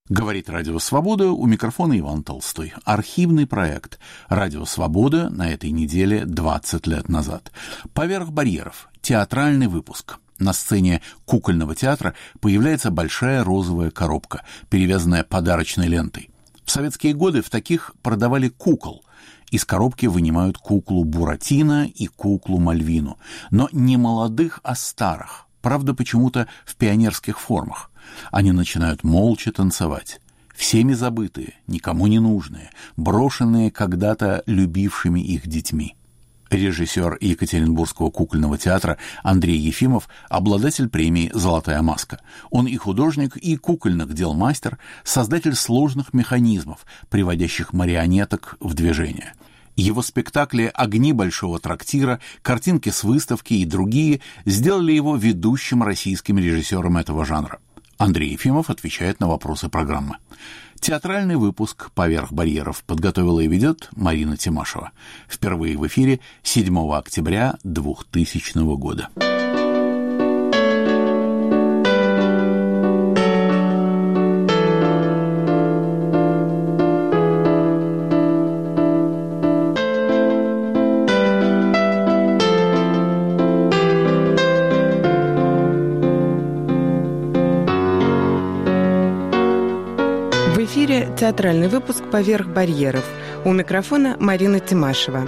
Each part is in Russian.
Говорит Радио Свобода, у микрофона Иван Толстой. Архивный проект Радио Свобода на этой неделе 20 лет назад. «Поверх барьеров» – театральный выпуск. На сцене кукольного театра появляется большая розовая коробка, перевязанная подарочной лентой. В советские годы в таких продавали кукол. Из коробки вынимают куклу Буратино и куклу Мальвину. Но не молодых, а старых. Правда, почему-то в пионерских формах. Они начинают молча танцевать. Всеми забытые, никому не нужные, брошенные когда-то любившими их детьми. Режиссер Екатеринбургского кукольного театра Андрей Ефимов – обладатель премии «Золотая маска». Он и художник, и кукольных дел мастер, создатель сложных механизмов, приводящих марионеток в движение. Его спектакли «Огни большого трактира», картинки с выставки и другие сделали его ведущим российским режиссером этого жанра. Андрей Ефимов отвечает на вопросы программы. Театральный выпуск «Поверх барьеров» подготовила и ведет Марина Тимашева. Впервые в эфире 7 октября 2000 года. Театральный выпуск «Поверх барьеров». У микрофона Марина Тимашева.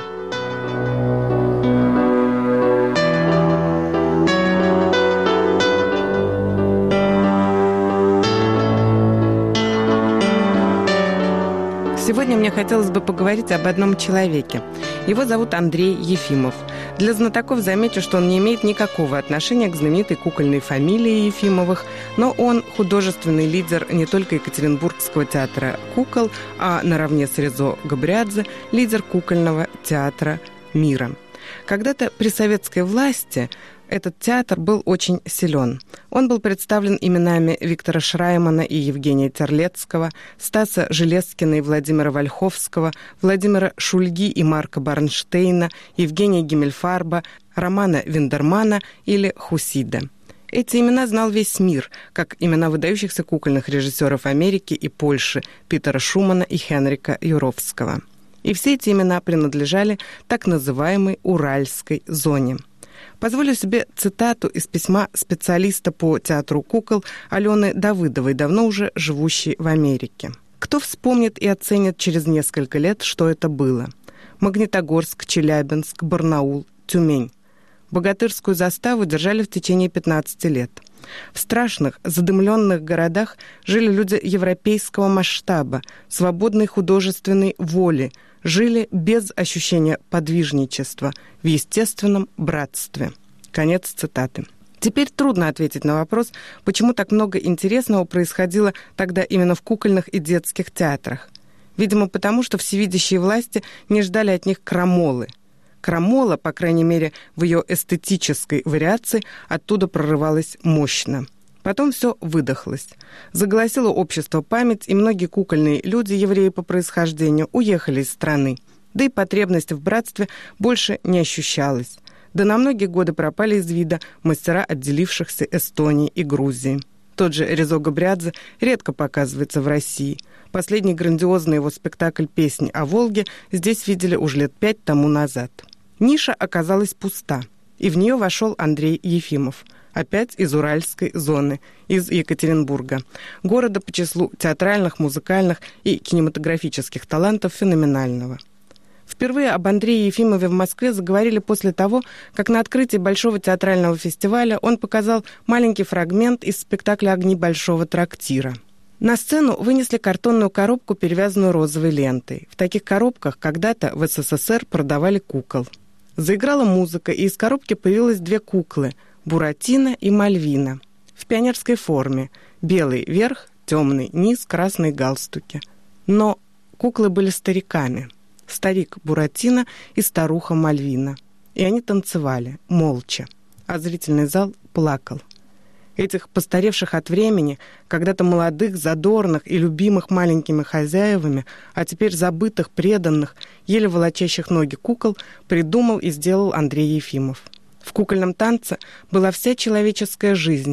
Сегодня мне хотелось бы поговорить об одном человеке. Его зовут Андрей Ефимов. Для знатоков замечу, что он не имеет никакого отношения к знаменитой кукольной фамилии Ефимовых, но он художественный лидер не только Екатеринбургского театра кукол, а наравне с Резо Габриадзе лидер кукольного театра мира. Когда-то при советской власти этот театр был очень силен. Он был представлен именами Виктора Шраймана и Евгения Терлецкого, Стаса Железкина и Владимира Вольховского, Владимира Шульги и Марка Барнштейна, Евгения Гиммельфарба, Романа Виндермана или Хусида. Эти имена знал весь мир, как имена выдающихся кукольных режиссеров Америки и Польши Питера Шумана и Хенрика Юровского. И все эти имена принадлежали так называемой Уральской зоне. Позволю себе цитату из письма специалиста по театру кукол Алены Давыдовой, давно уже живущей в Америке. Кто вспомнит и оценит через несколько лет, что это было? Магнитогорск, Челябинск, Барнаул, Тюмень. Богатырскую заставу держали в течение 15 лет. В страшных, задымленных городах жили люди европейского масштаба, свободной художественной воли, жили без ощущения подвижничества, в естественном братстве. Конец цитаты. Теперь трудно ответить на вопрос, почему так много интересного происходило тогда именно в кукольных и детских театрах. Видимо, потому что всевидящие власти не ждали от них крамолы. Крамола, по крайней мере, в ее эстетической вариации, оттуда прорывалась мощно. Потом все выдохлось. Заголосило общество память, и многие кукольные люди, евреи по происхождению, уехали из страны. Да и потребность в братстве больше не ощущалась. Да на многие годы пропали из вида мастера отделившихся Эстонии и Грузии. Тот же Резо Габриадзе редко показывается в России. Последний грандиозный его спектакль «Песни о Волге» здесь видели уже лет 5 тому назад. Ниша оказалась пуста, и в нее вошел Андрей Ефимов, опять из Уральской зоны, из Екатеринбурга, города по числу театральных, музыкальных и кинематографических талантов феноменального. Впервые об Андрее Ефимове в Москве заговорили после того, как на открытии Большого театрального фестиваля он показал маленький фрагмент из спектакля «Огни большого трактира». На сцену вынесли картонную коробку, перевязанную розовой лентой. В таких коробках когда-то в СССР продавали кукол. Заиграла музыка, и из коробки появилось 2 куклы – Буратино и Мальвина. В пионерской форме. Белый верх, темный низ, красные галстуки. Но куклы были стариками. Старик Буратино и старуха Мальвина. И они танцевали, молча. А зрительный зал плакал. Этих постаревших от времени, когда-то молодых, задорных и любимых маленькими хозяевами, а теперь забытых, преданных, еле волочащих ноги кукол, придумал и сделал Андрей Ефимов. В кукольном танце была вся человеческая жизнь,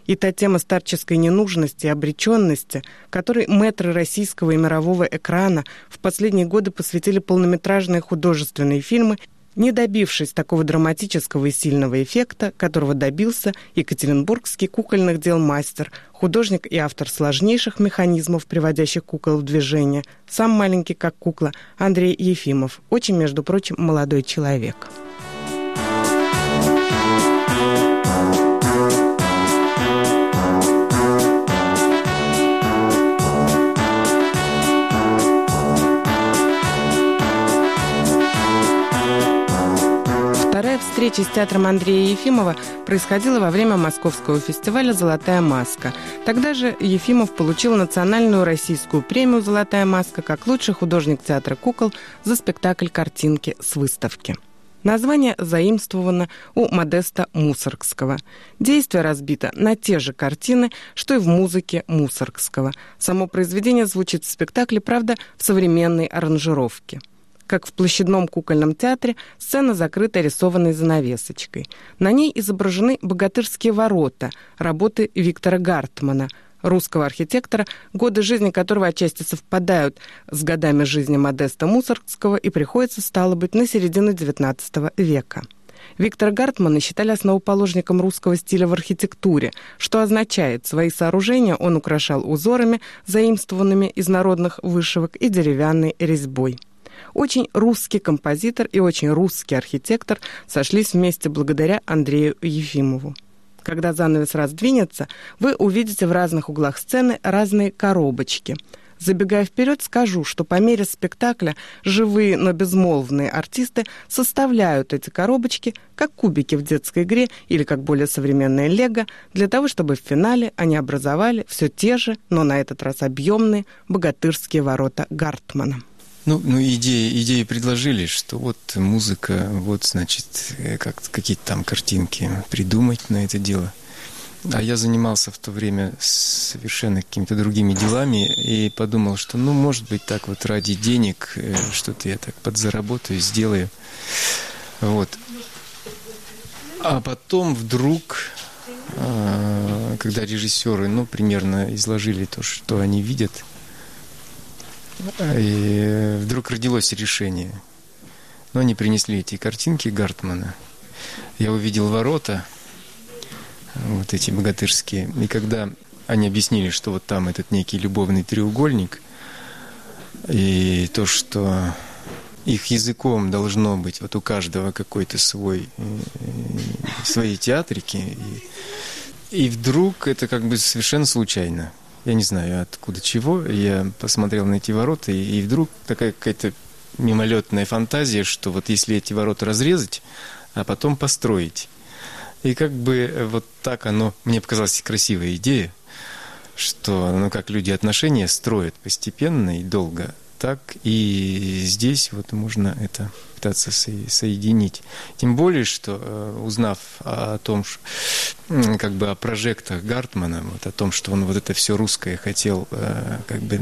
И та тема старческой ненужности и обреченности, которой мэтры российского и мирового экрана в последние годы посвятили полнометражные художественные фильмы, не добившись такого драматического и сильного эффекта, которого добился екатеринбургский кукольных дел мастер, художник и автор сложнейших механизмов, приводящих кукол в движение, сам маленький как кукла, Андрей Ефимов, очень, между прочим, молодой человек. Вторая встреча с театром Андрея Ефимова происходила во время московского фестиваля «Золотая маска». Тогда же Ефимов получил национальную российскую премию «Золотая маска» как лучший художник театра кукол за спектакль «Картинки с выставки». Название заимствовано у Модеста Мусоргского. Действие разбито на те же картины, что и в музыке Мусоргского. Само произведение звучит в спектакле, правда, в современной аранжировке. Как в площадном кукольном театре, сцена закрыта рисованной занавесочкой. На ней изображены богатырские ворота, работы Виктора Гартмана, русского архитектора, годы жизни которого отчасти совпадают с годами жизни Модеста Мусоргского и приходится, стало быть, на середину XIX века. Виктора Гартмана считали основоположником русского стиля в архитектуре, что означает, свои сооружения он украшал узорами, заимствованными из народных вышивок, и деревянной резьбой. Очень русский композитор и очень русский архитектор сошлись вместе благодаря Андрею Ефимову. Когда занавес раздвинется, вы увидите в разных углах сцены разные коробочки. Забегая вперед, скажу, что по мере спектакля живые, но безмолвные артисты составляют эти коробочки, как кубики в детской игре или как более современное лего, для того, чтобы в финале они образовали все те же, но на этот раз объемные, богатырские ворота Гартмана. Идеи предложили, что вот музыка, вот, значит, какие-то там картинки придумать на это дело. А я занимался в то время совершенно какими-то другими делами и подумал, что, может быть, так вот ради денег что-то я так подзаработаю, сделаю. Вот. А потом вдруг, когда режиссеры, примерно изложили то, что они видят, и вдруг родилось решение. Они принесли эти картинки Гартмана. Я увидел ворота, вот эти богатырские. И когда они объяснили, что вот там этот некий любовный треугольник, и то, что их языком должно быть вот у каждого какой-то свои театрики. И вдруг это как бы совершенно случайно. Я не знаю, откуда чего. Я посмотрел на эти ворота, и вдруг такая какая-то мимолетная фантазия, что вот если эти ворота разрезать, а потом построить. И как бы вот так оно... Мне показалась красивая идея, что как люди отношения строят постепенно и долго, так и здесь вот можно это пытаться соединить. Тем более, что узнав о том, как бы о прожектах Гартмана, вот о том, что он вот это все русское хотел как бы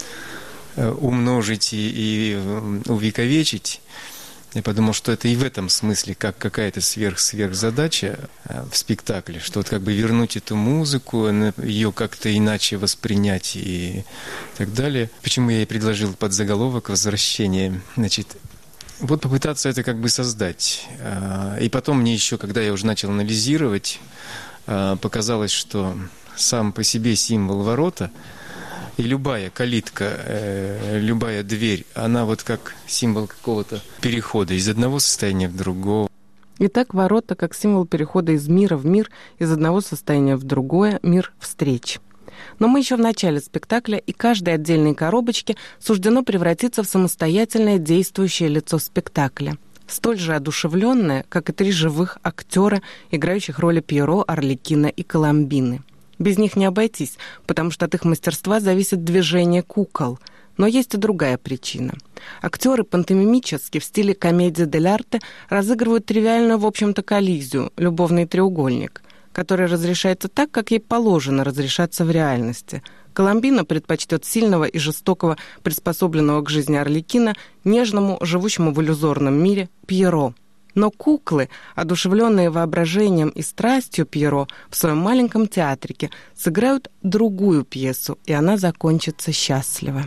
умножить и увековечить, я подумал, что это и в этом смысле как какая-то сверхзадача в спектакле, что вот как бы вернуть эту музыку, ее как-то иначе воспринять и так далее. Почему я и предложил подзаголовок «Возвращение». Значит, вот попытаться это как бы создать. И потом мне еще, когда я уже начал анализировать, показалось, что сам по себе символ ворота и любая калитка, любая дверь, она вот как символ какого-то перехода из одного состояния в другое. Итак, ворота как символ перехода из мира в мир, из одного состояния в другое, мир встреч. Но мы еще в начале спектакля, и каждой отдельной коробочке суждено превратиться в самостоятельное действующее лицо спектакля. Столь же одушевленное, как и 3 живых актера, играющих роли Пьеро, Арлекина и Коломбины. Без них не обойтись, потому что от их мастерства зависит движение кукол. Но есть и другая причина. Актеры пантомимически в стиле комедия дель-арте разыгрывают тривиальную, в общем-то, коллизию, любовный треугольник, который разрешается так, как ей положено разрешаться в реальности. Коломбина предпочтет сильного и жестокого, приспособленного к жизни Арлекина, нежному, живущему в иллюзорном мире Пьеро. Но куклы, одушевленные воображением и страстью Пьеро, в своем маленьком театрике сыграют другую пьесу, и она закончится счастливо.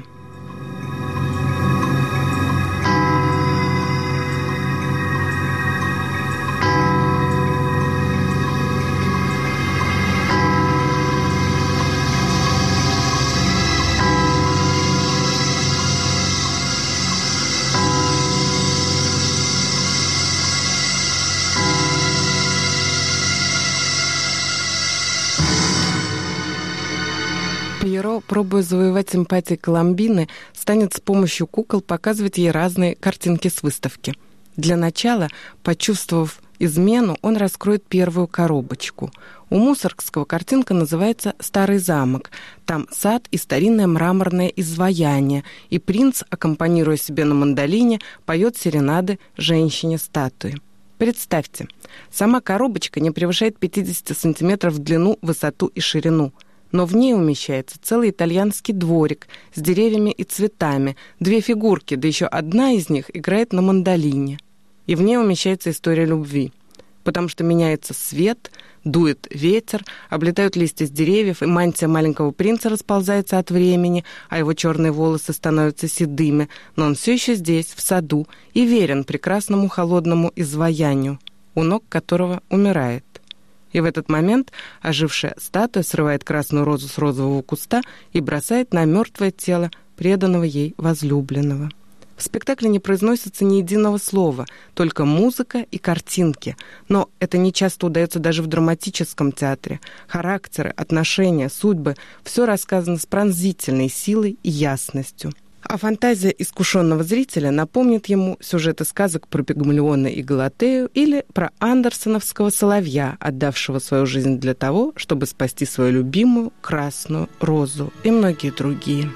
Пьеро, пробуя завоевать симпатии Коломбины, станет с помощью кукол показывать ей разные картинки с выставки. Для начала, почувствовав измену, он раскроет первую коробочку. У Мусоргского картинка называется «Старый замок». Там сад и старинное мраморное изваяние, и принц, аккомпанируя себе на мандолине, поет серенады женщине-статуи. Представьте, сама коробочка не превышает 50 сантиметров в длину, высоту и ширину. Но в ней умещается целый итальянский дворик с деревьями и цветами, 2 фигурки, да еще одна из них играет на мандолине. И в ней умещается история любви, потому что меняется свет, дует ветер, облетают листья с деревьев, и мантия маленького принца расползается от времени, а его черные волосы становятся седыми, но он все еще здесь, в саду, и верен прекрасному холодному изваянию, у ног которого умирает. И в этот момент ожившая статуя срывает красную розу с розового куста и бросает на мертвое тело преданного ей возлюбленного. В спектакле не произносится ни единого слова, только музыка и картинки. Но это не часто удается даже в драматическом театре. Характеры, отношения, судьбы – все рассказано с пронзительной силой и ясностью. А фантазия искушенного зрителя напомнит ему сюжеты сказок про Пигмалиона и Галатею или про андерсоновского соловья, отдавшего свою жизнь для того, чтобы спасти свою любимую красную розу, и многие другие.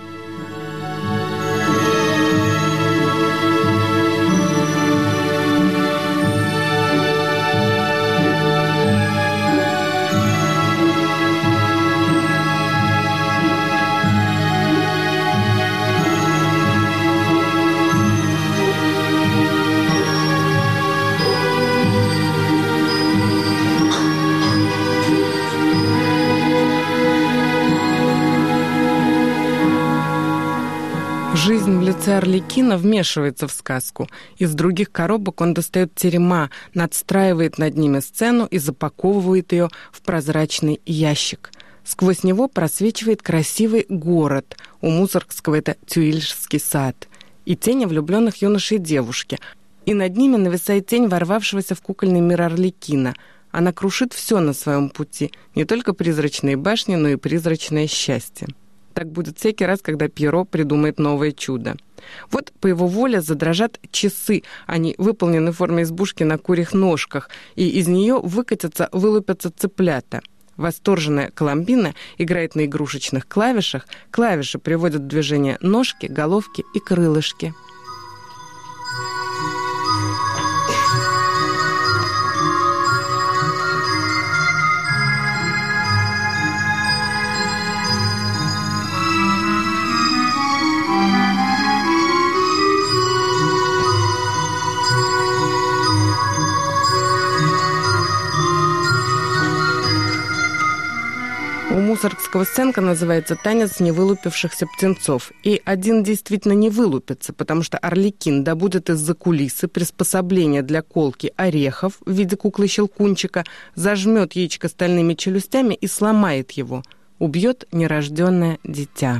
Жизнь в лице Арлекина вмешивается в сказку. Из других коробок он достает терема, надстраивает над ними сцену и запаковывает ее в прозрачный ящик. Сквозь него просвечивает красивый город. У Мусоргского это Тюильский сад. И тени влюбленных юношей и девушки. И над ними нависает тень ворвавшегося в кукольный мир Арлекина. Она крушит все на своем пути. Не только призрачные башни, но и призрачное счастье. Так будет всякий раз, когда Пьеро придумает новое чудо. Вот по его воле задрожат часы. Они выполнены в форме избушки на курьих ножках, и из нее вылупятся цыплята. Восторженная Коломбина играет на игрушечных клавишах. Клавиши приводят в движение ножки, головки и крылышки. У Мусоргского сценка называется «Танец невылупившихся птенцов». И один действительно не вылупится, потому что Арлекин добудет из-за кулисы приспособление для колки орехов в виде куклы-щелкунчика, зажмет яичко стальными челюстями и сломает его. Убьет нерожденное дитя.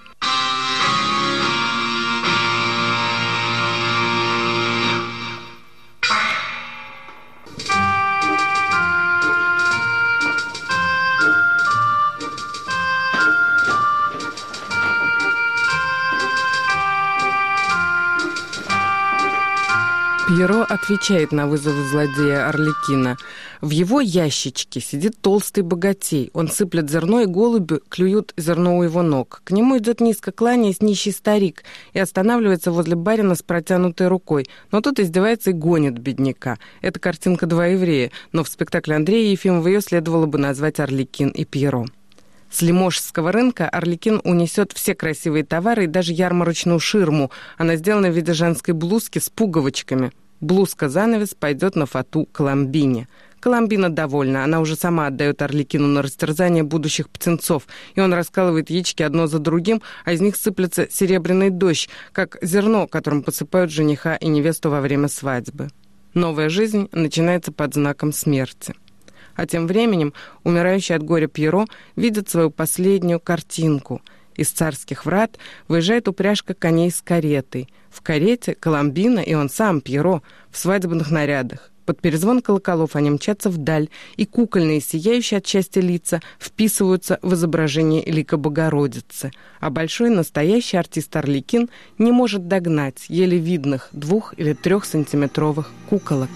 Пьеро отвечает на вызовы злодея Арлекина. В его ящичке сидит толстый богатей. Он сыплет зерно, и голуби клюют зерно у его ног. К нему идет низко кланяясь нищий старик и останавливается возле барина с протянутой рукой. Но тот издевается и гонит бедняка. Это картинка «Два еврея», но в спектакле Андрея Ефимова ее следовало бы назвать «Арлекин и Пьеро». С Лиможского рынка Арлекин унесет все красивые товары и даже ярмарочную ширму. Она сделана в виде женской блузки с пуговочками. Блузка-занавес пойдет на фату Коломбине. Коломбина довольна, она уже сама отдает Арлекину на растерзание будущих птенцов, и он раскалывает яички одно за другим, а из них сыплется серебряный дождь, как зерно, которым посыпают жениха и невесту во время свадьбы. Новая жизнь начинается под знаком смерти. А тем временем умирающий от горя Пьеро видит свою последнюю картинку. Из царских врат выезжает упряжка коней с каретой. В карете Коломбина и он сам, Пьеро, в свадебных нарядах. Под перезвон колоколов они мчатся вдаль, и кукольные, сияющие от счастья лица, вписываются в изображение лика Богородицы. А большой настоящий артист Арлекин не может догнать еле видных 2- или 3-сантиметровых куколок.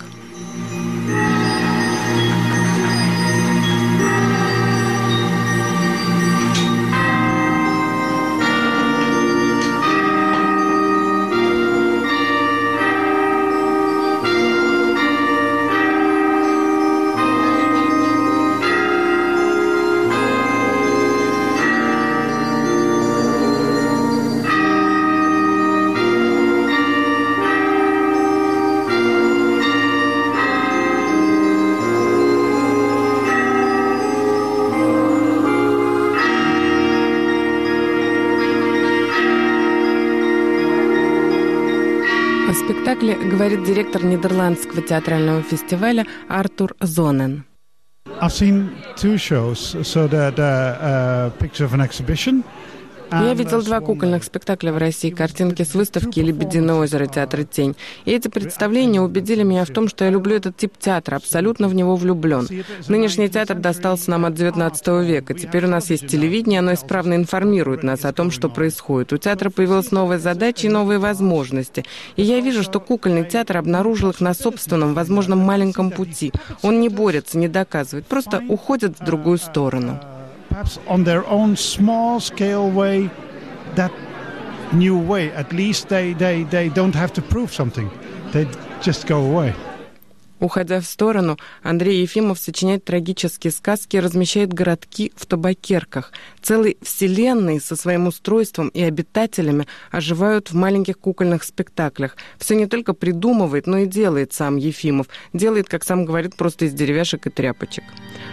О спектакле говорит директор Нидерландского театрального фестиваля Артур Зонен. I've seen 2 shows, so the picture of an exhibition. Я видел 2 кукольных спектакля в России, картинки с выставки «Лебединое озеро» театра «Тень». И эти представления убедили меня в том, что я люблю этот тип театра, абсолютно в него влюблен. Нынешний театр достался нам от XIX века. Теперь у нас есть телевидение, оно исправно информирует нас о том, что происходит. У театра появилась новая задача и новые возможности. И я вижу, что кукольный театр обнаружил их на собственном, возможно, маленьком пути. Он не борется, не доказывает, просто уходит в другую сторону. Perhaps on their own small-scale way, that new way, at least they don't have to prove something. They just go away. Уходя в сторону, Андрей Ефимов сочиняет трагические сказки и размещает городки в табакерках. Целые вселенные со своим устройством и обитателями оживают в маленьких кукольных спектаклях. Все не только придумывает, но и делает сам Ефимов. Делает, как сам говорит, просто из деревяшек и тряпочек.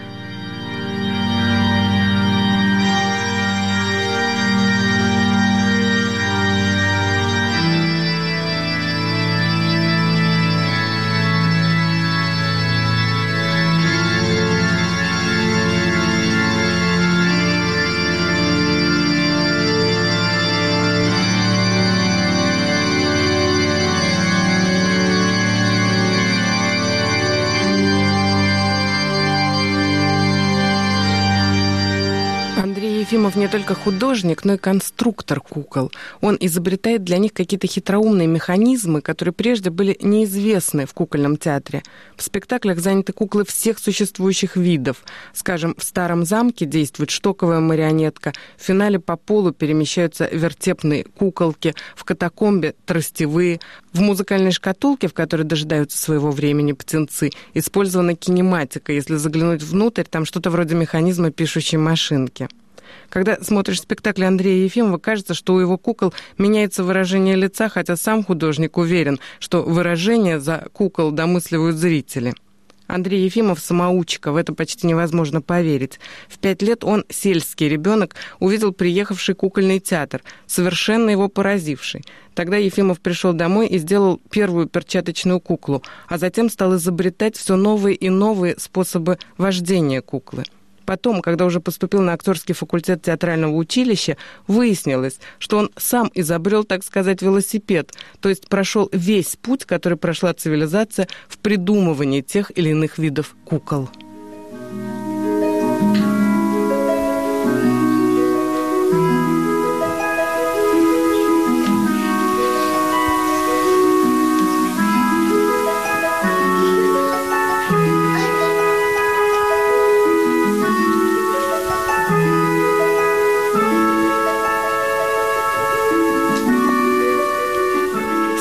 Ефимов не только художник, но и конструктор кукол. Он изобретает для них какие-то хитроумные механизмы, которые прежде были неизвестны в кукольном театре. В спектаклях заняты куклы всех существующих видов. Скажем, в «Старом замке» действует штоковая марионетка, в финале по полу перемещаются вертепные куколки, в «Катакомбе» — тростевые. В музыкальной шкатулке, в которой дожидаются своего времени птенцы, использована кинематика. Если заглянуть внутрь, там что-то вроде механизма пишущей машинки. Когда смотришь спектакль Андрея Ефимова, кажется, что у его кукол меняется выражение лица, хотя сам художник уверен, что выражение за кукол домысливают зрители. Андрей Ефимов самоучка, в это почти невозможно поверить. В 5 лет он, сельский ребенок, увидел приехавший кукольный театр, совершенно его поразивший. Тогда Ефимов пришел домой и сделал первую перчаточную куклу, а затем стал изобретать все новые и новые способы вождения куклы. Потом, когда уже поступил на актерский факультет театрального училища, выяснилось, что он сам изобрел, так сказать, велосипед, то есть прошел весь путь, который прошла цивилизация в придумывании тех или иных видов кукол.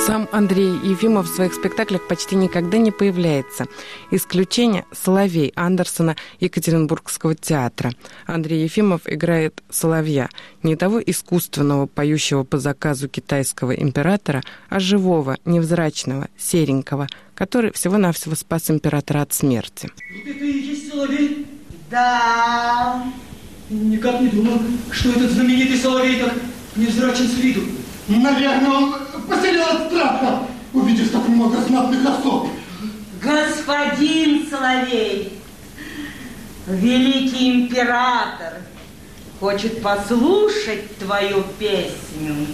Сам Андрей Ефимов в своих спектаклях почти никогда не появляется. Исключение – «Соловей» Андерсона Екатеринбургского театра. Андрей Ефимов играет соловья, не того искусственного, поющего по заказу китайского императора, а живого, невзрачного, серенького, который всего-навсего спас императора от смерти. Вот это и есть соловей? Да. Никак не думал, что этот знаменитый соловей так невзрачен с виду. Наверное, он поселил от страха, увидев так много знатных особ. Господин Соловей, великий император, хочет послушать твою песню.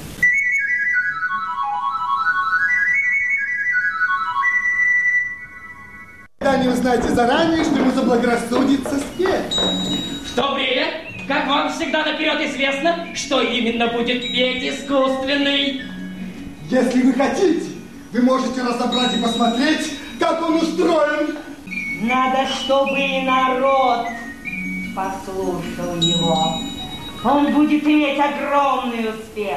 Да не узнаете заранее, что ему заблагорассудится спеть. В то время, как вам всегда наперед известно, что именно будет петь искусственный. Если вы хотите, вы можете разобрать и посмотреть, как он устроен. Надо, чтобы и народ послушал его. Он будет иметь огромный успех.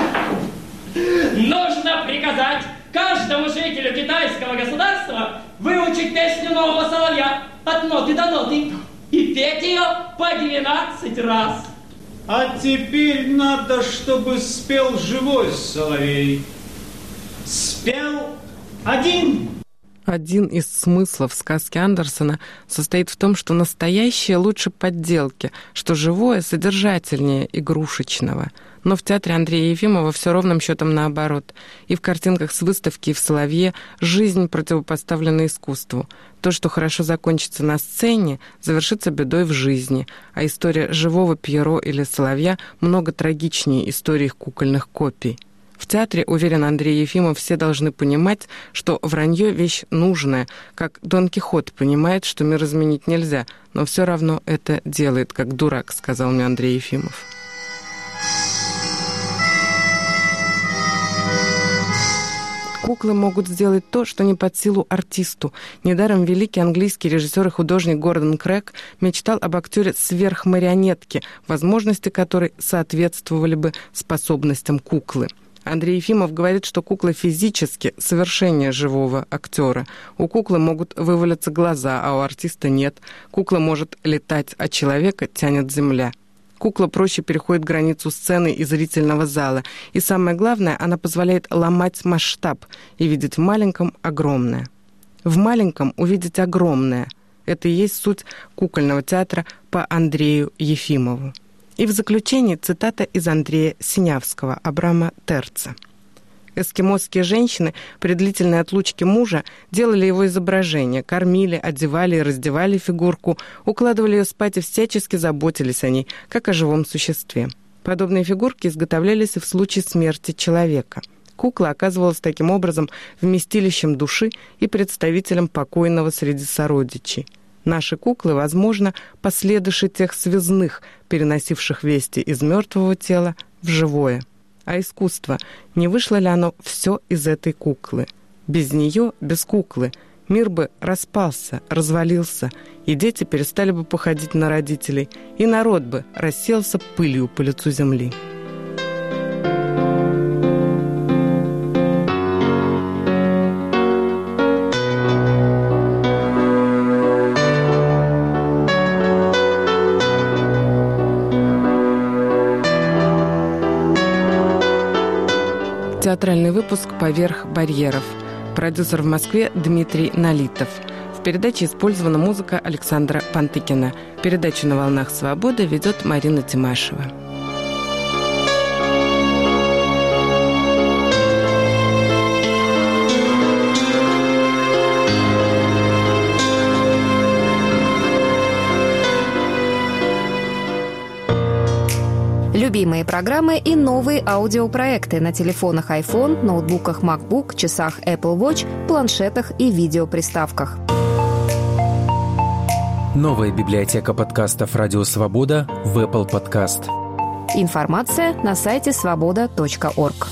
Нужно приказать каждому жителю китайского государства выучить песню нового соловья от ноты до ноты и петь ее по 12 раз. А теперь надо, чтобы спел живой соловей. Спел один. Один из смыслов сказки Андерсона состоит в том, что настоящее лучше подделки, что живое содержательнее игрушечного. Но в театре Андрея Ефимова все ровным счетом наоборот. И в картинках с выставки, и в «Соловье» жизнь противопоставлена искусству. То, что хорошо закончится на сцене, завершится бедой в жизни. А история живого Пьеро или соловья много трагичнее истории их кукольных копий. В театре, уверен Андрей Ефимов, все должны понимать, что вранье – вещь нужная, как Дон Кихот понимает, что мир изменить нельзя, но все равно это делает, как дурак, сказал мне Андрей Ефимов. Куклы могут сделать то, что не под силу артисту. Недаром великий английский режиссер и художник Гордон Крэг мечтал об актере сверхмарионетки, возможности которой соответствовали бы способностям куклы. Андрей Ефимов говорит, что кукла физически совершеннее живого актера. У куклы могут вывалиться глаза, а у артиста нет. Кукла может летать, а человека тянет земля. Кукла проще переходит границу сцены и зрительного зала. И самое главное, она позволяет ломать масштаб и видеть в маленьком огромное. В маленьком увидеть огромное. Это и есть суть кукольного театра по Андрею Ефимову. И в заключение цитата из Андрея Синявского, Абрама Терца. Эскимосские женщины при длительной отлучке мужа делали его изображение, кормили, одевали и раздевали фигурку, укладывали ее спать и всячески заботились о ней, как о живом существе. Подобные фигурки изготовлялись и в случае смерти человека. Кукла оказывалась таким образом вместилищем души и представителем покойного среди сородичей. Наши куклы, возможно, последующие тех связных, переносивших вести из мертвого тела в живое. А искусство, не вышло ли оно все из этой куклы? Без нее, без куклы, мир бы распался, развалился, и дети перестали бы походить на родителей, и народ бы рассеялся пылью по лицу земли. Театральный выпуск «Поверх барьеров». Продюсер в Москве Дмитрий Налитов. В передаче использована музыка Александра Пантыкина. Передачу «На волнах свободы» ведет Марина Тимашева. Любимые программы и новые аудиопроекты на телефонах iPhone, ноутбуках MacBook, часах Apple Watch, планшетах и видеоприставках. Новая библиотека подкастов «Радио Свобода» в Apple Podcast. Информация на сайте svoboda.org.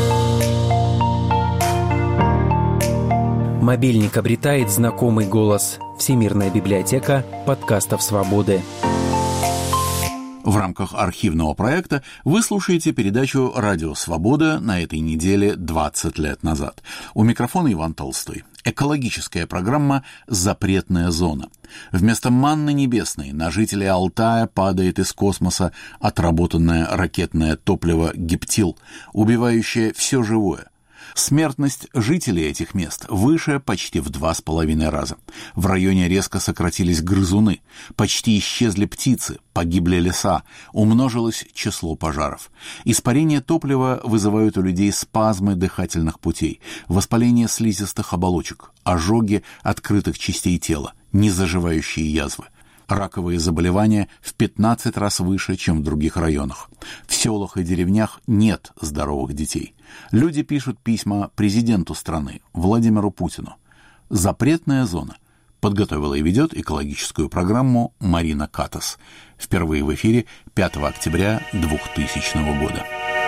Мобильник обретает знакомый голос. Всемирная библиотека подкастов «Свободы». В рамках архивного проекта вы слушаете передачу «Радио Свобода» на этой неделе 20 лет назад. У микрофона Иван Толстой. Экологическая программа «Запретная зона». Вместо манны небесной на жителей Алтая падает из космоса отработанное ракетное топливо гептил, убивающее все живое. Смертность жителей этих мест выше почти в 2,5 раза. В районе резко сократились грызуны, почти исчезли птицы, погибли леса, умножилось число пожаров. Испарение топлива вызывают у людей спазмы дыхательных путей, воспаление слизистых оболочек, ожоги открытых частей тела, незаживающие язвы. Раковые заболевания в 15 раз выше, чем в других районах. В селах и деревнях нет здоровых детей. Люди пишут письма президенту страны, Владимиру Путину. «Запретная зона» подготовила и ведет экологическую программу Марина Катас. Впервые в эфире 5 октября 2000 года.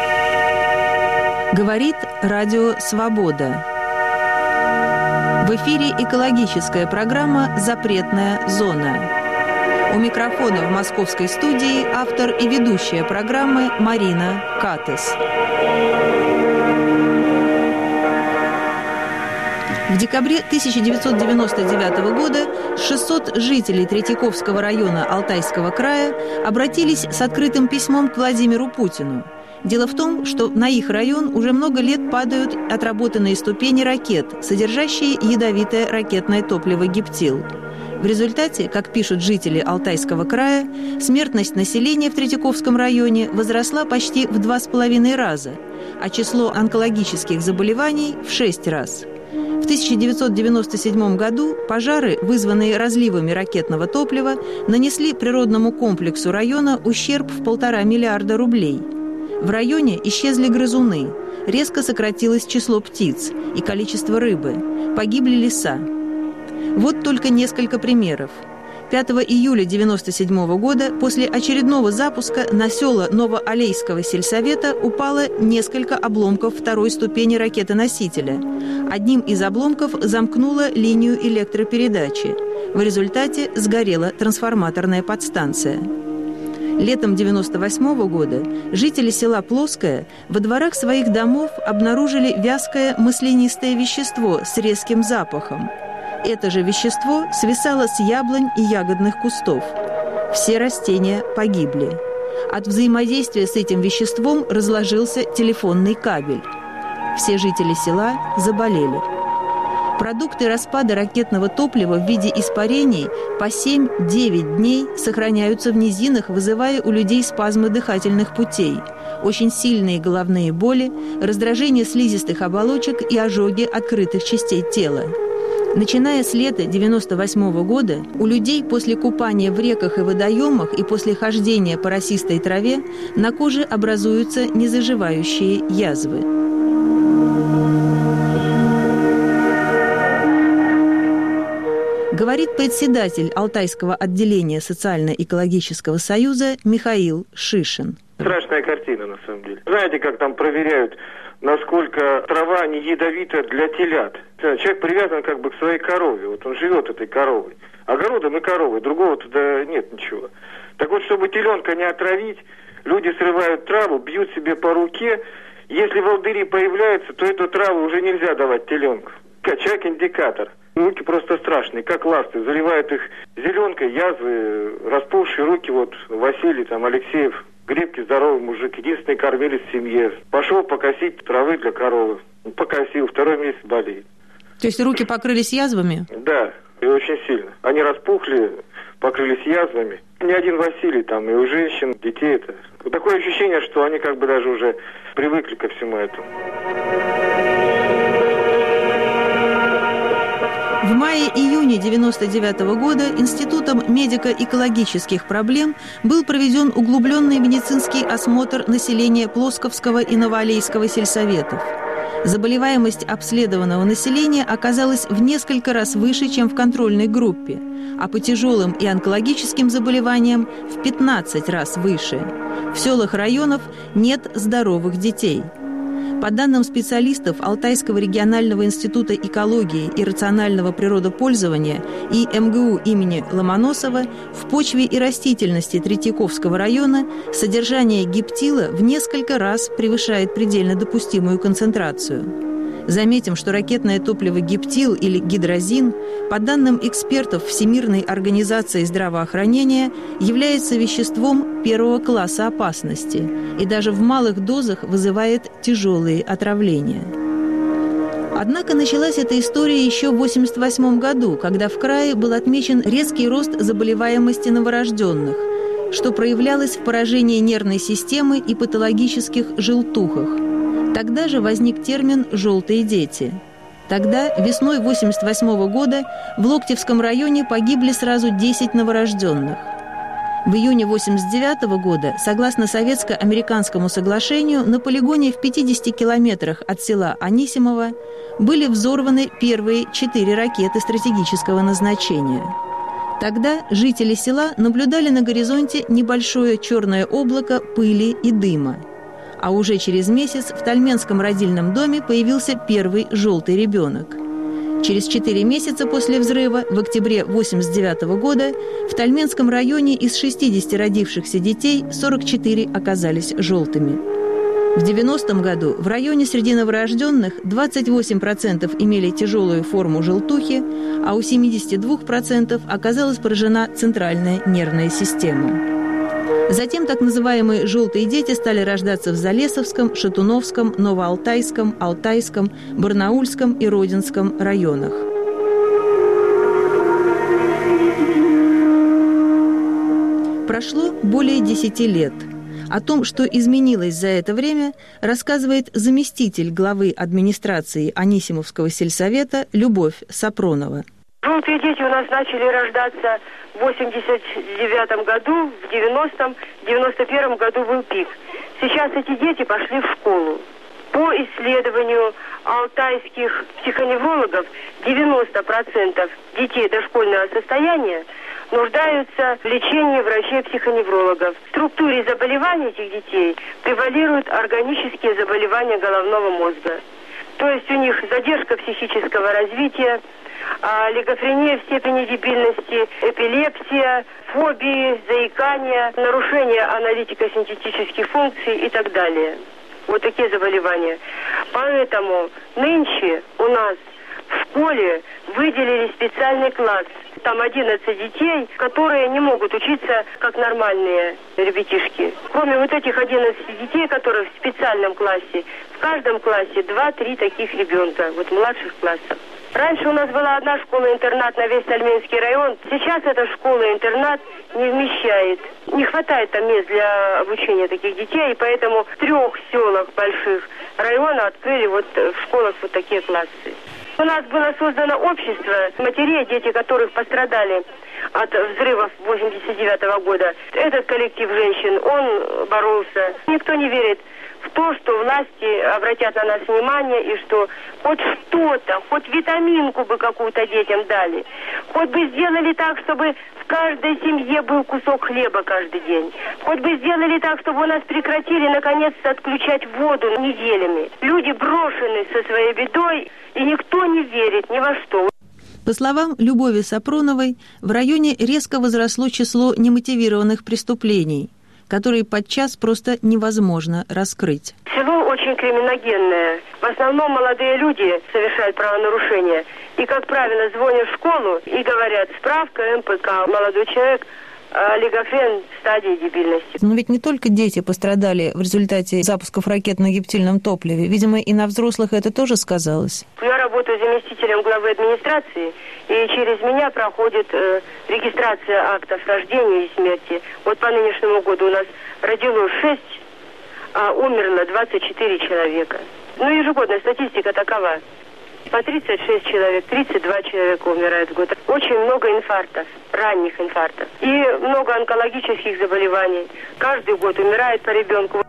Говорит Радио Свобода. В эфире экологическая программа «Запретная зона». У микрофона в московской студии автор и ведущая программы Марина Катас. В декабре 1999 года 600 жителей Третьяковского района Алтайского края обратились с открытым письмом к Владимиру Путину. Дело в том, что на их район уже много лет падают отработанные ступени ракет, содержащие ядовитое ракетное топливо гептил. В результате, как пишут жители Алтайского края, смертность населения в Третьяковском районе возросла почти в 2,5 раза, а число онкологических заболеваний в 6 раз. В 1997 году пожары, вызванные разливами ракетного топлива, нанесли природному комплексу района ущерб в 1,5 миллиарда рублей. В районе исчезли грызуны, резко сократилось число птиц и количество рыбы, погибли леса. Вот только несколько примеров. 5 июля 1997 года после очередного запуска на села Новоалейского сельсовета упало несколько обломков второй ступени ракеты-носителя. Одним из обломков замкнуло линию электропередачи. В результате сгорела трансформаторная подстанция. Летом 1998 года жители села Плоское во дворах своих домов обнаружили вязкое маслянистое вещество с резким запахом. Это же вещество свисало с яблонь и ягодных кустов. Все растения погибли. От взаимодействия с этим веществом разложился телефонный кабель. Все жители села заболели. Продукты распада ракетного топлива в виде испарений по 7-9 дней сохраняются в низинах, вызывая у людей спазмы дыхательных путей, очень сильные головные боли, раздражение слизистых оболочек и ожоги открытых частей тела. Начиная с лета 1998 года у людей после купания в реках и водоемах и после хождения по росистой траве на коже образуются незаживающие язвы. Говорит председатель Алтайского отделения Социально-экологического союза Михаил Шишин. Страшная картина, на самом деле. Знаете, как там проверяют, насколько трава не ядовита для телят? Человек привязан как бы к своей корове. Вот он живет этой коровой. Огородом и коровой. Другого туда нет ничего. Так вот, чтобы теленка не отравить, люди срывают траву, бьют себе по руке. Если волдыри появляются, то эту траву уже нельзя давать теленку. Человек-индикатор. Руки просто страшные, как ласты. Заливают их зеленкой, язвы, распухшие руки. Вот Василий, там, Алексеев, крепкий, здоровый мужик, единственный кормилец в семье. Пошел покосить травы для коровы. Покосил, второй месяц болеет. То есть руки покрылись язвами? Да, и очень сильно. Они распухли, покрылись язвами. Не один Василий, там, и у женщин, детей это. Вот такое ощущение, что они как бы даже уже привыкли ко всему этому. В мае-июне 1999 года Институтом медико-экологических проблем был проведен углубленный медицинский осмотр населения Плосковского и Новоалейского сельсоветов. Заболеваемость обследованного населения оказалась в несколько раз выше, чем в контрольной группе, а по тяжелым и онкологическим заболеваниям в 15 раз выше. В селах районов нет здоровых детей. По данным специалистов Алтайского регионального института экологии и рационального природопользования и МГУ имени Ломоносова, в почве и растительности Третьяковского района содержание гептила в несколько раз превышает предельно допустимую концентрацию. Заметим, что ракетное топливо гептил или гидрозин, по данным экспертов Всемирной организации здравоохранения, является веществом первого класса опасности и даже в малых дозах вызывает тяжелые отравления. Однако началась эта история еще в 1988 году, когда в крае был отмечен резкий рост заболеваемости новорожденных, что проявлялось в поражении нервной системы и патологических желтухах. Тогда же возник термин «желтые дети». Тогда, весной 1988 года, в Локтевском районе погибли сразу 10 новорожденных. В июне 1989 года, согласно советско-американскому соглашению, на полигоне в 50 километрах от села Анисимово были взорваны первые 4 ракеты стратегического назначения. Тогда жители села наблюдали на горизонте небольшое черное облако пыли и дыма. А уже через месяц в Тальменском родильном доме появился первый желтый ребенок. Через 4 месяца после взрыва, в октябре 1989 года, в Тальменском районе из 60 родившихся детей 44 оказались желтыми. В 90-м году в районе среди новорожденных 28% имели тяжелую форму желтухи, а у 72% оказалась поражена центральная нервная система. Затем так называемые «желтые дети» стали рождаться в Залесовском, Шатуновском, Новоалтайском, Алтайском, Барнаульском и Родинском районах. Прошло более 10 лет. О том, что изменилось за это время, рассказывает заместитель главы администрации Анисимовского сельсовета Любовь Сапронова. Желтые дети у нас начали рождаться в 89 году, в 90-м, в 91 году был пик. Сейчас эти дети пошли в школу. По исследованию алтайских психоневрологов, 90% детей дошкольного состояния нуждаются в лечении врачей-психоневрологов. В структуре заболеваний этих детей превалируют органические заболевания головного мозга. То есть у них задержка психического развития, олигофрения в степени дебильности, эпилепсия, фобии, заикания, нарушение аналитико-синтетических функций и так далее. Вот такие заболевания. Поэтому нынче у нас в школе выделили специальный класс. Там 11 детей, которые не могут учиться как нормальные ребятишки. Кроме вот этих 11 детей, которые в специальном классе, в каждом классе 2-3 таких ребенка, вот в младших классах. Раньше у нас была одна школа-интернат на весь Тальменский район. Сейчас эта школа-интернат не вмещает. Не хватает там мест для обучения таких детей, и поэтому в 3 селах больших района открыли вот в школах вот такие классы. У нас было создано общество матерей, дети которых пострадали от взрывов 89 года. Этот коллектив женщин, он боролся. Никто не верит в то, что власти обратят на нас внимание и что хоть что-то, хоть витаминку бы какую-то детям дали. Хоть бы сделали так, чтобы в каждой семье был кусок хлеба каждый день. Хоть бы сделали так, чтобы у нас прекратили наконец-то отключать воду неделями. Люди брошены со своей бедой, и никто не верит ни во что. По словам Любови Сапроновой, в районе резко возросло число немотивированных преступлений, которые подчас просто невозможно раскрыть. Село очень криминогенное. В основном молодые люди совершают правонарушения. И, как правило, звонят в школу и говорят: справка МПК, молодой человек, олигофрен в стадии дебильности. Но ведь не только дети пострадали в результате запусков ракет на гептильном топливе. Видимо, и на взрослых это тоже сказалось. Я работаю заместителем главы администрации, и через меня проходит регистрация актов рождения и смерти. Вот по нынешнему году у нас родилось 6, а умерло 24 человека. Ну, ежегодная статистика такова. По 36 человек, 32 человека умирают в год. Очень много инфарктов, ранних инфарктов. И много онкологических заболеваний. Каждый год умирает по ребенку.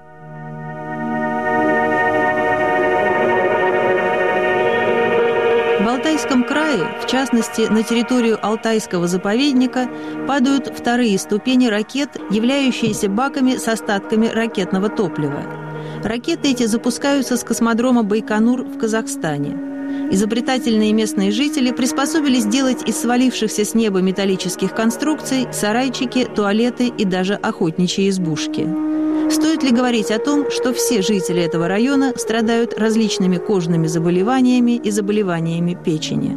В Алтайском крае, в частности, на территорию Алтайского заповедника, падают вторые ступени ракет, являющиеся баками с остатками ракетного топлива. Ракеты эти запускаются с космодрома Байконур в Казахстане. Изобретательные местные жители приспособились делать из свалившихся с неба металлических конструкций сарайчики, туалеты и даже охотничьи избушки. Стоит ли говорить о том, что все жители этого района страдают различными кожными заболеваниями и заболеваниями печени?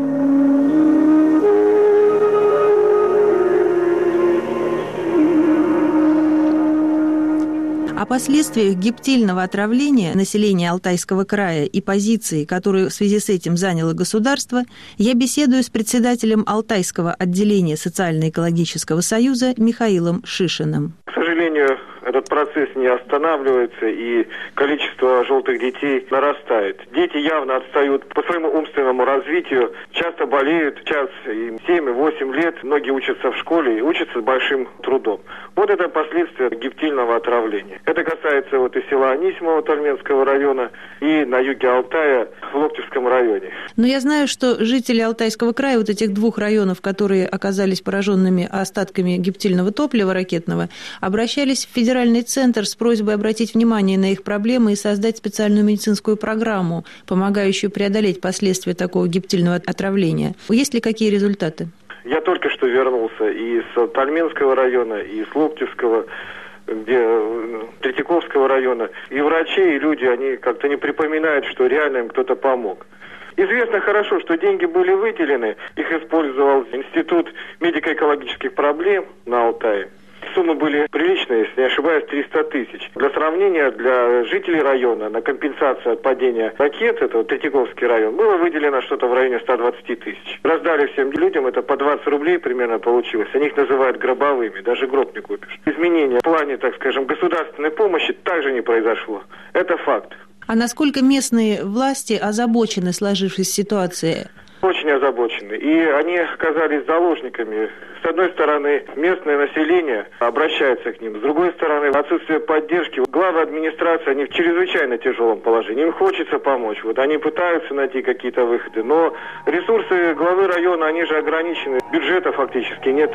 О последствиях гептильного отравления населения Алтайского края и позиции, которую в связи с этим заняло государство, я беседую с председателем Алтайского отделения Социально-экологического союза Михаилом Шишиным. К сожалению, этот процесс не останавливается, и количество желтых детей нарастает. Дети явно отстают по своему умственному развитию, часто болеют, сейчас им 7 и 8 лет, многие учатся в школе и учатся с большим трудом. Вот это последствия гептильного отравления. Это касается и села Анисимово Тальменского района, и на юге Алтая в Локтевском районе. Но я знаю, что жители Алтайского края, вот этих двух районов, которые оказались пораженными остатками гептильного топлива ракетного, обращались в федеральный центр с просьбой обратить внимание на их проблемы и создать специальную медицинскую программу, помогающую преодолеть последствия такого гептильного отравления. Есть ли какие результаты? Я только что вернулся и из Тальменского района, и из Локтевского, Третьяковского района. И врачи, и люди, они как-то не припоминают, что реально им кто-то помог. Известно хорошо, что деньги были выделены, их использовал Институт медико-экологических проблем на Алтае. Суммы были приличные, если не ошибаюсь, 300 тысяч. Для сравнения, для жителей района на компенсацию от падения ракет, это Третьяковский район, было выделено что-то в районе 120 тысяч. Раздали всем людям, это по 20 рублей примерно получилось. Они их называют гробовыми, даже гроб не купишь. Изменения в плане, так скажем, государственной помощи также не произошло. Это факт. А насколько местные власти озабочены сложившейся ситуацией? Очень озабочены. И они оказались заложниками. С одной стороны, местное население обращается к ним. С другой стороны, отсутствие поддержки. Главы администрации, они в чрезвычайно тяжелом положении. Им хочется помочь. Они пытаются найти какие-то выходы. Но ресурсы главы района, они же ограничены. Бюджета фактически нет.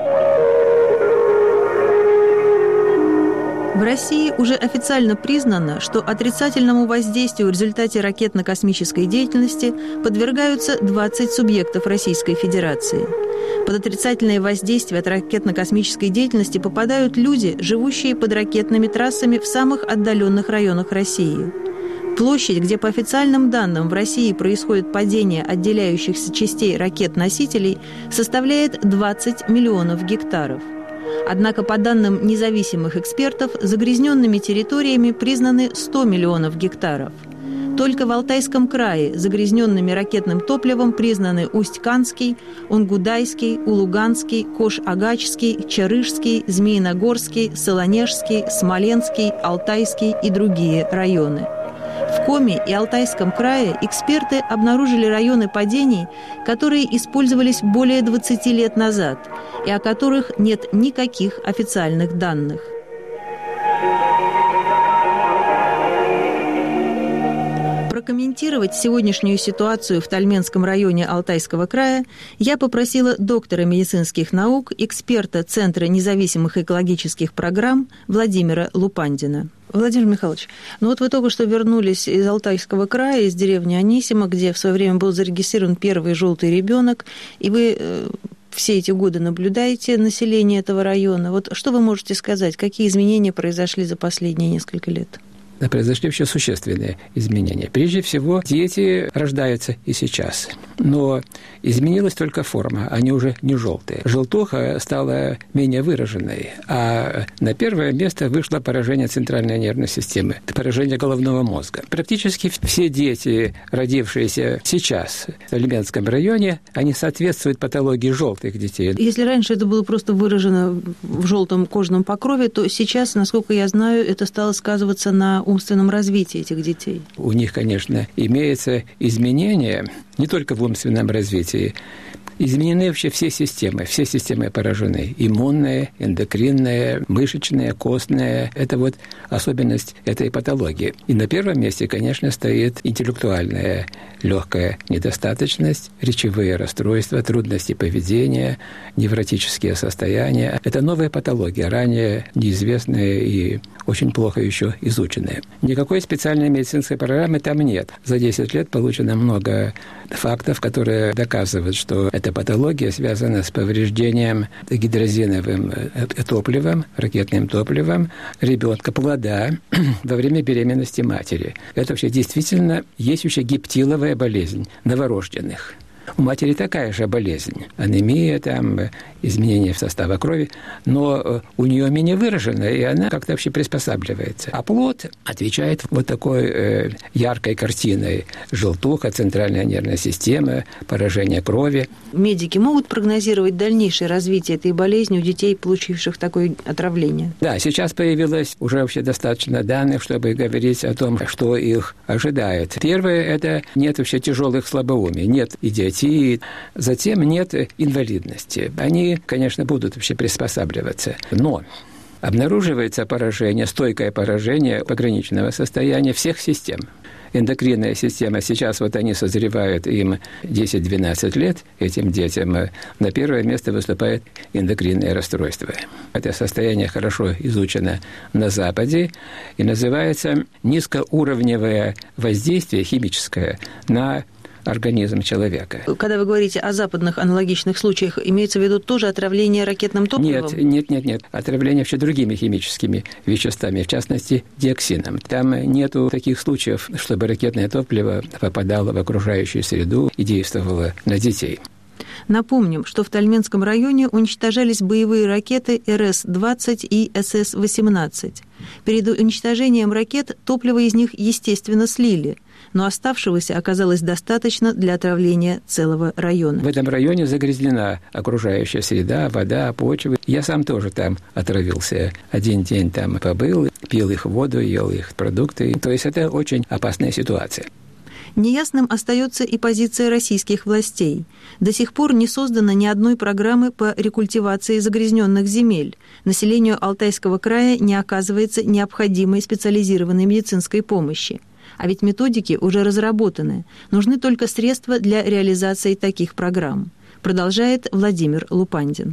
В России уже официально признано, что отрицательному воздействию в результате ракетно-космической деятельности подвергаются 20 субъектов Российской Федерации. Под отрицательное воздействие от ракетно-космической деятельности попадают люди, живущие под ракетными трассами в самых отдаленных районах России. Площадь, где по официальным данным в России происходит падение отделяющихся частей ракет-носителей, составляет 20 миллионов гектаров. Однако, по данным независимых экспертов, загрязненными территориями признаны 100 миллионов гектаров. Только в Алтайском крае загрязненными ракетным топливом признаны Усть-Канский, Унгудайский, Улуганский, Кош-Агачский, Чарышский, Змеиногорский, Солонежский, Смоленский, Алтайский и другие районы. В Коми и Алтайском крае эксперты обнаружили районы падений, которые использовались более 20 лет назад и о которых нет никаких официальных данных. Прокомментировать сегодняшнюю ситуацию в Тальменском районе Алтайского края я попросила доктора медицинских наук, эксперта Центра независимых экологических программ Владимира Лупандина. Владимир Михайлович, вы только что вернулись из Алтайского края, из деревни Анисимо, где в свое время был зарегистрирован первый желтый ребенок, и вы все эти годы наблюдаете население этого района. Что вы можете сказать, какие изменения произошли за последние несколько лет? Произошли вообще существенные изменения. Прежде всего, дети рождаются и сейчас. Но изменилась только форма, они уже не желтые. Желтуха стала менее выраженной, а на первое место вышло поражение центральной нервной системы, поражение головного мозга. Практически все дети, родившиеся сейчас в Тальменском районе, они соответствуют патологии желтых детей. Если раньше это было просто выражено в желтом кожном покрове, то сейчас, насколько я знаю, это стало сказываться на умственном развитии этих детей. У них, конечно, имеются изменения не только в умственном развитии. Изменены вообще все системы поражены. Иммунная, эндокринная, мышечная, костная. Это вот особенность этой патологии. И на первом месте, конечно, стоит интеллектуальная легкая недостаточность, речевые расстройства, трудности поведения, невротические состояния. Это новая патология, ранее неизвестная и очень плохо еще изученная. Никакой специальной медицинской программы там нет. За 10 лет получено много фактов, которые доказывают, что эта патология связана с повреждением гидрозиновым топливом, ракетным топливом ребенка, плода во время беременности матери. Это вообще действительно есть еще гептиловая болезнь новорожденных. У матери такая же болезнь, анемия, там, изменения в составе крови, но у нее менее выраженная, и она как-то вообще приспосабливается. А плод отвечает вот такой яркой картиной: желтуха, центральная нервная система, поражение крови. Медики могут прогнозировать дальнейшее развитие этой болезни у детей, получивших такое отравление? Да, сейчас появилось уже вообще достаточно данных, чтобы говорить о том, что их ожидает. Первое – это нет вообще тяжелых слабоумий, нет идиотии. Затем нет инвалидности. Они, конечно, будут вообще приспосабливаться. Но обнаруживается поражение, стойкое поражение пограничного состояния всех систем. Эндокринная система, сейчас вот они созревают, им 10-12 лет, этим детям, на первое место выступает эндокринное расстройство. Это состояние хорошо изучено на Западе и называется низкоуровневое воздействие химическое на организм человека. Когда вы говорите о западных аналогичных случаях, имеется в виду тоже отравление ракетным топливом? Нет. Отравление вообще другими химическими веществами, в частности, диоксином. Там нету таких случаев, чтобы ракетное топливо попадало в окружающую среду и действовало на детей. Напомним, что в Тальменском районе уничтожались боевые ракеты РС-20 и СС-18. Перед уничтожением ракет топливо из них, естественно, слили, но оставшегося оказалось достаточно для отравления целого района. В этом районе загрязнена окружающая среда, вода, почва. Я сам тоже там отравился. Один день там побыл, пил их воду, ел их продукты. То есть это очень опасная ситуация. Неясным остается и позиция российских властей. До сих пор не создано ни одной программы по рекультивации загрязненных земель. Населению Алтайского края не оказывается необходимой специализированной медицинской помощи. А ведь методики уже разработаны. Нужны только средства для реализации таких программ. Продолжает Владимир Лупандин.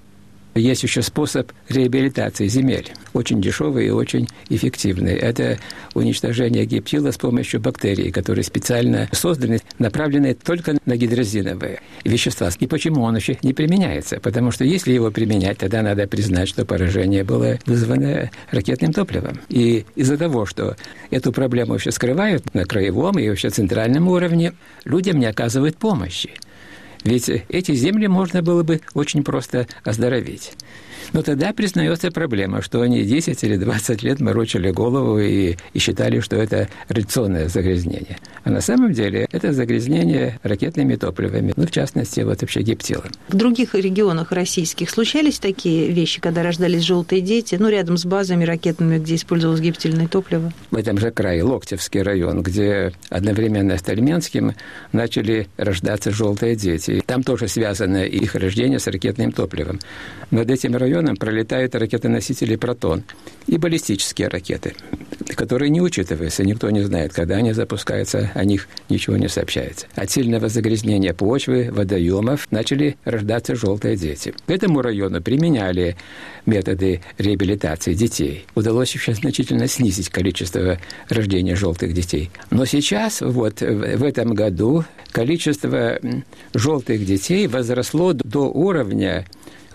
Есть еще способ реабилитации земель, очень дешевый и очень эффективный. Это уничтожение гептила с помощью бактерий, которые специально созданы, направлены только на гидрозиновые вещества. И почему он еще не применяется? Потому что если его применять, тогда надо признать, что поражение было вызвано ракетным топливом. И из-за того, что эту проблему вообще скрывают на краевом и вообще центральном уровне, людям не оказывают помощи. Ведь эти земли можно было бы очень просто оздоровить. Но тогда признается проблема, что они 10 или 20 лет морочили голову и считали, что это радиационное загрязнение. А на самом деле это загрязнение ракетными топливами, в частности, вот вообще гептилом. В других регионах российских случались такие вещи, когда рождались желтые дети, рядом с базами ракетными, где использовалось гептильное топливо? В этом же крае, Локтевский район, где одновременно с Тальменским начали рождаться желтые дети. Там тоже связано их рождение с ракетным топливом. Над этим районом пролетают ракетоносители «Протон» и баллистические ракеты, которые не учитываются, никто не знает, когда они запускаются, о них ничего не сообщается. От сильного загрязнения почвы, водоемов начали рождаться желтые дети. К этому району применяли методы реабилитации детей. Удалось еще значительно снизить количество рождения желтых детей. Но сейчас, вот в этом году, количество желтых детей возросло до уровня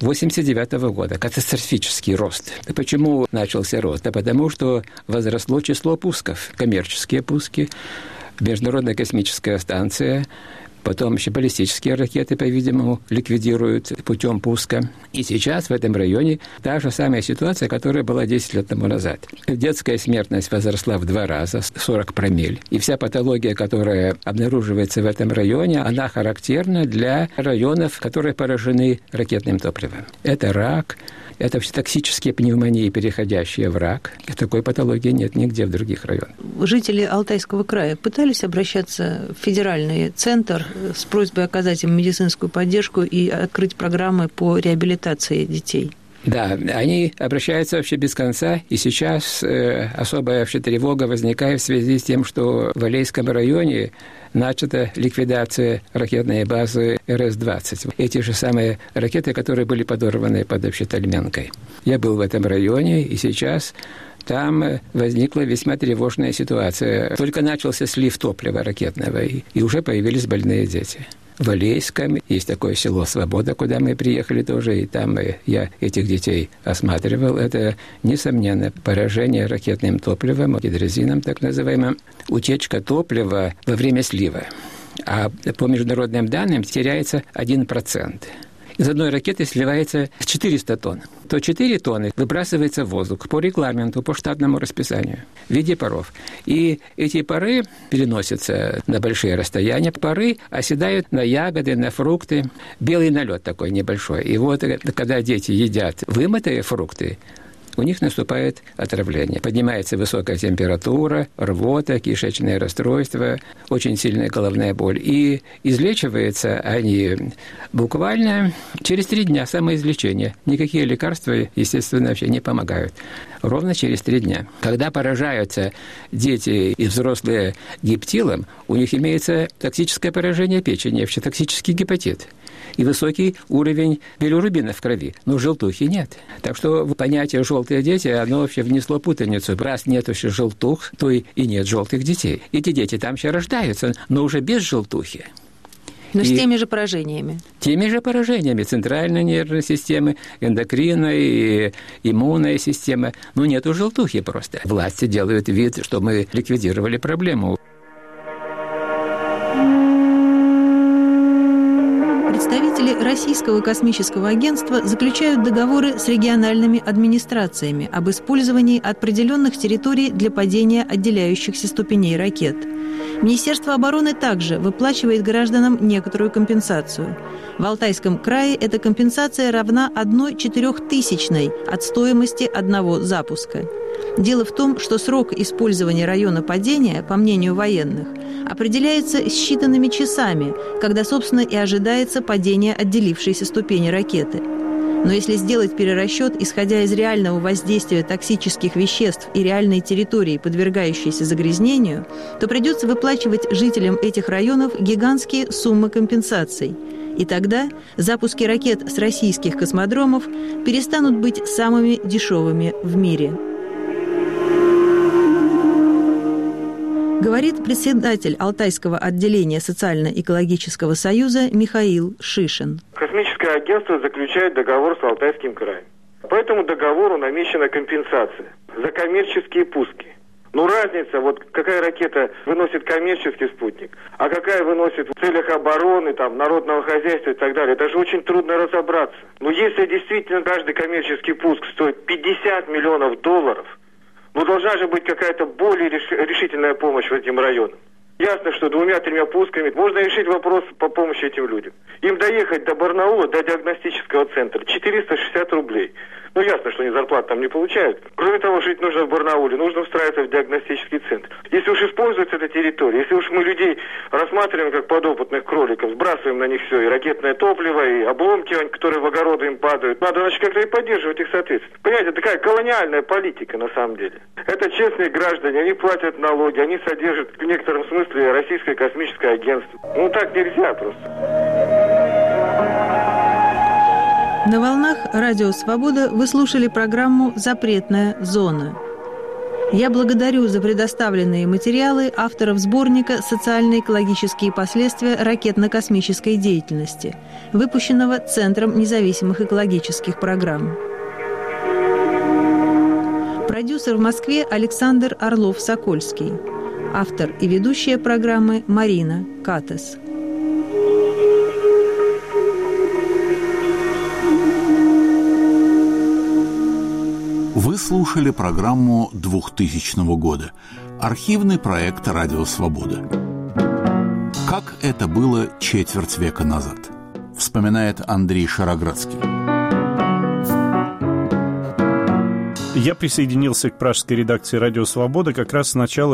1989 года. Катастрофический рост. Почему начался рост? Потому что возросло число пусков. Коммерческие пуски, Международная космическая станция, потом еще баллистические ракеты, по-видимому, ликвидируют путем пуска. И сейчас в этом районе та же самая ситуация, которая была 10 лет тому назад. Детская смертность возросла в 2 раза, 40 промилле. И вся патология, которая обнаруживается в этом районе, она характерна для районов, которые поражены ракетным топливом. Это рак, Это все токсические пневмонии, переходящие в рак. И такой патологии нет нигде в других районах. Жители Алтайского края пытались обращаться в федеральный центр с просьбой оказать им медицинскую поддержку и открыть программы по реабилитации детей? Да, они обращаются вообще без конца, и сейчас особая вообще тревога возникает в связи с тем, что в Алейском районе начата ликвидация ракетной базы РС-20. Эти же самые ракеты, которые были подорваны под Тальменкой. Я был в этом районе, и сейчас там возникла весьма тревожная ситуация. Только начался слив топлива ракетного, и уже появились больные дети. В Алейском есть такое село Свобода, куда мы приехали тоже, и там я этих детей осматривал. Это, несомненно, поражение ракетным топливом, гидрозином так называемым, утечка топлива во время слива. А по международным данным теряется 1%. Из одной ракеты сливается 400 тонн. То 4 тонны выбрасывается в воздух по регламенту, по штатному расписанию в виде паров. И эти пары переносятся на большие расстояния. Пары оседают на ягоды, на фрукты. Белый налет такой небольшой. И вот, когда дети едят вымытые фрукты, у них наступает отравление. Поднимается высокая температура, рвота, кишечное расстройство, очень сильная головная боль. И излечиваются они буквально через 3 дня, самоизлечение. Никакие лекарства, естественно, вообще не помогают. Ровно через 3 дня. Когда поражаются дети и взрослые гептилом, у них имеется токсическое поражение печени, вообще токсический гепатит. И высокий уровень билирубина в крови. Но желтухи нет. Так что понятие «желтые дети», оно вообще внесло путаницу. Раз нет еще желтух, то и нет желтых детей. Эти дети там еще рождаются, но уже без желтухи. Но с теми же поражениями. Теми же поражениями центральной нервной системы, эндокринной, иммунной системы. Но нету желтухи просто. Власти делают вид, что мы ликвидировали проблему. Представители Российского космического агентства заключают договоры с региональными администрациями об использовании определенных территорий для падения отделяющихся ступеней ракет. Министерство обороны также выплачивает гражданам некоторую компенсацию. В Алтайском крае эта компенсация равна 1/4000 от стоимости одного запуска. Дело в том, что срок использования района падения, по мнению военных, определяется считанными часами, когда, собственно, и ожидается падение отделившейся ступени ракеты. Но если сделать перерасчет, исходя из реального воздействия токсических веществ и реальной территории, подвергающейся загрязнению, то придется выплачивать жителям этих районов гигантские суммы компенсаций. И тогда запуски ракет с российских космодромов перестанут быть самыми дешевыми в мире. Говорит председатель Алтайского отделения Социально-экологического союза Михаил Шишин. Космическое агентство заключает договор с Алтайским краем. По этому договору намечена компенсация за коммерческие пуски. Ну, разница, вот какая ракета выносит коммерческий спутник, а какая выносит в целях обороны, там, народного хозяйства и так далее. Это же очень трудно разобраться. Но если действительно каждый коммерческий пуск стоит $50 миллионов, ну, должна же быть какая-то более решительная помощь этим районам. Ясно, что 2-3 пусками можно решить вопрос по помощи этим людям. Им доехать до Барнаула, до диагностического центра, 460 рублей. Ну, ясно, что они зарплату там не получают. Кроме того, жить нужно в Барнауле, нужно встраиваться в диагностический центр. Если уж используется эта территория, если уж мы людей рассматриваем как подопытных кроликов, сбрасываем на них все, и ракетное топливо, и обломки, которые в огороды им падают, надо, значит, как-то и поддерживать их соответственно. Понимаете, такая колониальная политика на самом деле. Это честные граждане, они платят налоги, они содержат в некотором смысле Российское космическое агентство. Ну, так нельзя просто. На волнах «Радио Свобода» вы слушали программу «Запретная зона». Я благодарю за предоставленные материалы авторов сборника «Социально-экологические последствия ракетно-космической деятельности», выпущенного Центром независимых экологических программ. Продюсер в Москве Александр Орлов-Сокольский. Автор и ведущая программы Марина Катес. Вы слушали программу 2000 года. Архивный проект «Радио Свобода». Как это было четверть века назад, вспоминает Андрей Шароградский. Я присоединился к пражской редакции «Радио Свобода» как раз с начала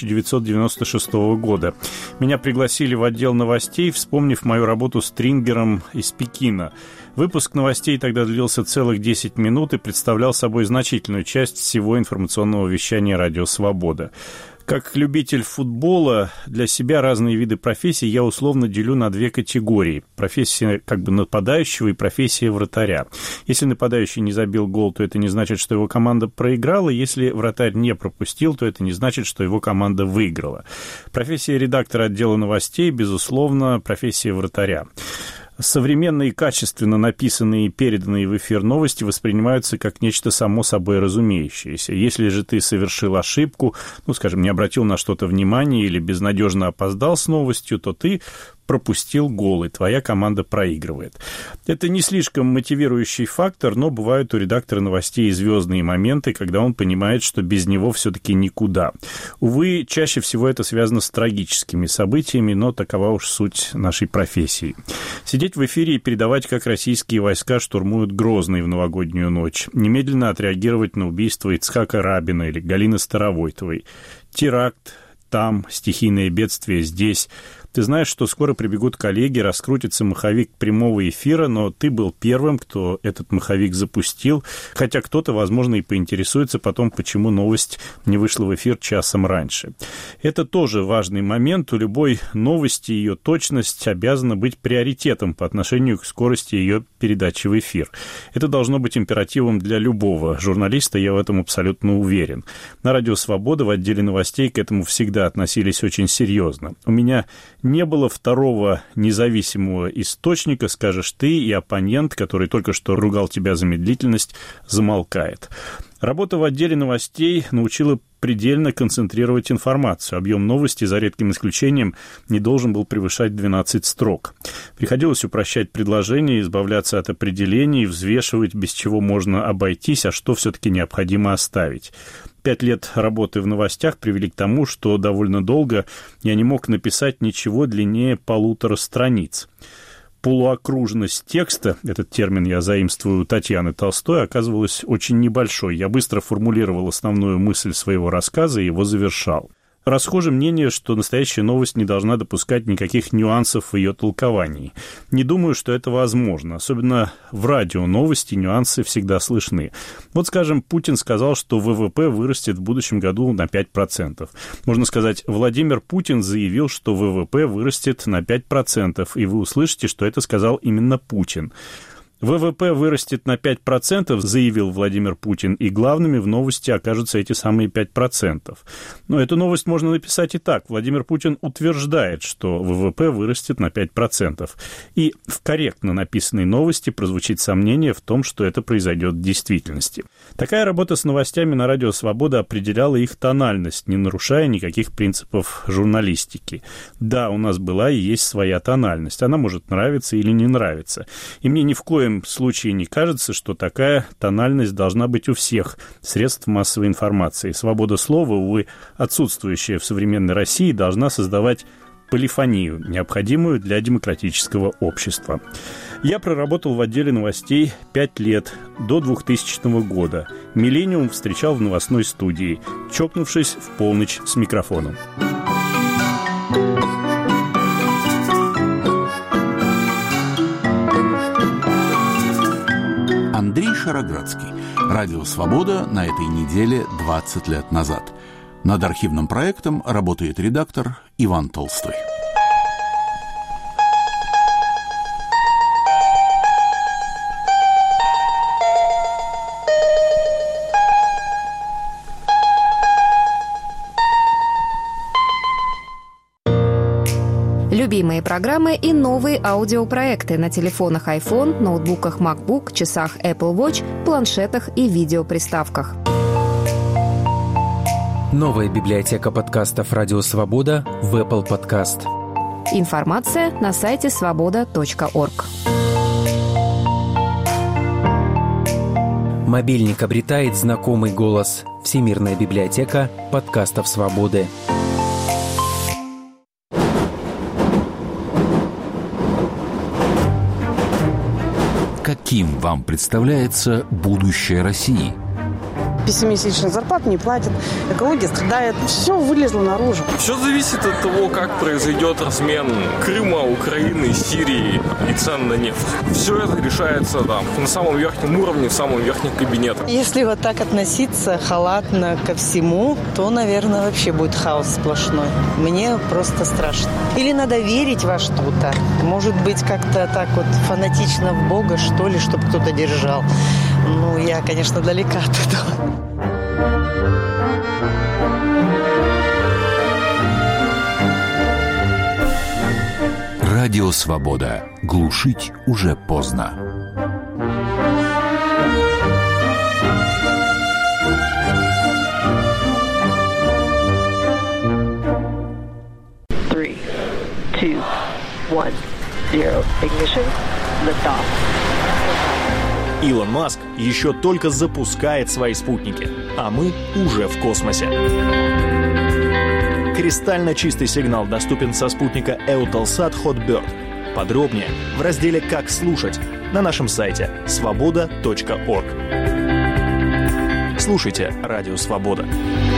1996 года. Меня пригласили в отдел новостей, вспомнив мою работу стрингером из Пекина. Выпуск новостей тогда длился целых 10 минут и представлял собой значительную часть всего информационного вещания «Радио Свобода». Как любитель футбола, для себя разные виды профессий я условно делю на две категории. Профессия как бы нападающего и профессия вратаря. Если нападающий не забил гол, то это не значит, что его команда проиграла. Если вратарь не пропустил, то это не значит, что его команда выиграла. Профессия редактора отдела новостей, безусловно, профессия вратаря. Современные, качественно написанные и переданные в эфир новости воспринимаются как нечто само собой разумеющееся. Если же ты совершил ошибку, скажем, не обратил на что-то внимания или безнадежно опоздал с новостью, то ты пропустил гол, и твоя команда проигрывает. Это не слишком мотивирующий фактор, но бывают у редактора новостей звездные моменты, когда он понимает, что без него все-таки никуда. Увы, чаще всего это связано с трагическими событиями, но такова уж суть нашей профессии. Сидеть в эфире и передавать, как российские войска штурмуют Грозный в новогоднюю ночь. Немедленно отреагировать на убийство Ицхака Рабина или Галины Старовойтовой. Теракт там, стихийное бедствие здесь. Ты знаешь, что скоро прибегут коллеги, раскрутится маховик прямого эфира, но ты был первым, кто этот маховик запустил, хотя кто-то, возможно, и поинтересуется потом, почему новость не вышла в эфир часом раньше. Это тоже важный момент. У любой новости ее точность обязана быть приоритетом по отношению к скорости ее передачи в эфир. Это должно быть императивом для любого журналиста, я в этом абсолютно уверен. На «Радио Свобода» в отделе новостей к этому всегда относились очень серьезно. У меня не было второго независимого источника, скажешь ты, и оппонент, который только что ругал тебя за медлительность, замолкает. Работа в отделе новостей научила предельно концентрировать информацию. Объем новости, за редким исключением, не должен был превышать 12 строк. Приходилось упрощать предложения, избавляться от определений, взвешивать, без чего можно обойтись, а что все-таки необходимо оставить. 5 лет работы в новостях привели к тому, что довольно долго я не мог написать ничего длиннее 1,5 страниц. Полуокружность текста, этот термин я заимствую у Татьяны Толстой, оказывалась очень небольшой. Я быстро формулировал основную мысль своего рассказа и его завершал. Расхоже мнение, что настоящая новость не должна допускать никаких нюансов в ее толковании. Не думаю, что это возможно. Особенно в радио новости нюансы всегда слышны. Вот, скажем, Путин сказал, что ВВП вырастет в будущем году на 5%. Можно сказать, Владимир Путин заявил, что ВВП вырастет на 5%, и вы услышите, что это сказал именно Путин. ВВП вырастет на 5%, заявил Владимир Путин, и главными в новости окажутся эти самые 5%. Но эту новость можно написать и так. Владимир Путин утверждает, что ВВП вырастет на 5%. И в корректно написанной новости прозвучит сомнение в том, что это произойдет в действительности. Такая работа с новостями на «Радио Свобода» определяла их тональность, не нарушая никаких принципов журналистики. Да, у нас была и есть своя тональность. Она может нравиться или не нравиться. И мне ни в коем случае не кажется, что такая тональность должна быть у всех средств массовой информации. Свобода слова, увы, отсутствующая в современной России, должна создавать полифонию, необходимую для демократического общества. Я проработал в отделе новостей 5 лет, до 2000 года. «Миллениум» встречал в новостной студии, чокнувшись в полночь с микрофоном. Андрей Шароградский. «Радио Свобода» на этой неделе 20 лет назад. Над архивным проектом работает редактор Иван Толстой. Любимые программы и новые аудиопроекты на телефонах iPhone, ноутбуках MacBook, часах Apple Watch, планшетах и видеоприставках. Новая библиотека подкастов «Радио Свобода» в Apple Podcast. Информация на сайте svoboda.org. Мобильник обретает знакомый голос. Всемирная библиотека подкастов «Свободы». Каким вам представляется будущее России? пессимистично, зарплат не платят, экология страдает. Все вылезло наружу. Все зависит от того, как произойдет размен Крыма, Украины, Сирии и цен на нефть. Все это решается на самом верхнем уровне, в самом верхнем кабинете. Если вот так относиться халатно ко всему, то, наверное, вообще будет хаос сплошной. Мне просто страшно. Или надо верить во что-то. Может быть, как-то так вот фанатично в Бога, что ли, чтобы кто-то держал. Ну, я, конечно, далека от этого. Радио «Свобода». Глушить уже поздно. Илон Маск еще только запускает свои спутники, а мы уже в космосе. Кристально чистый сигнал доступен со спутника Eutelsat Hotbird. Подробнее в разделе «Как слушать» на нашем сайте svoboda.org. Слушайте «Радио Свобода».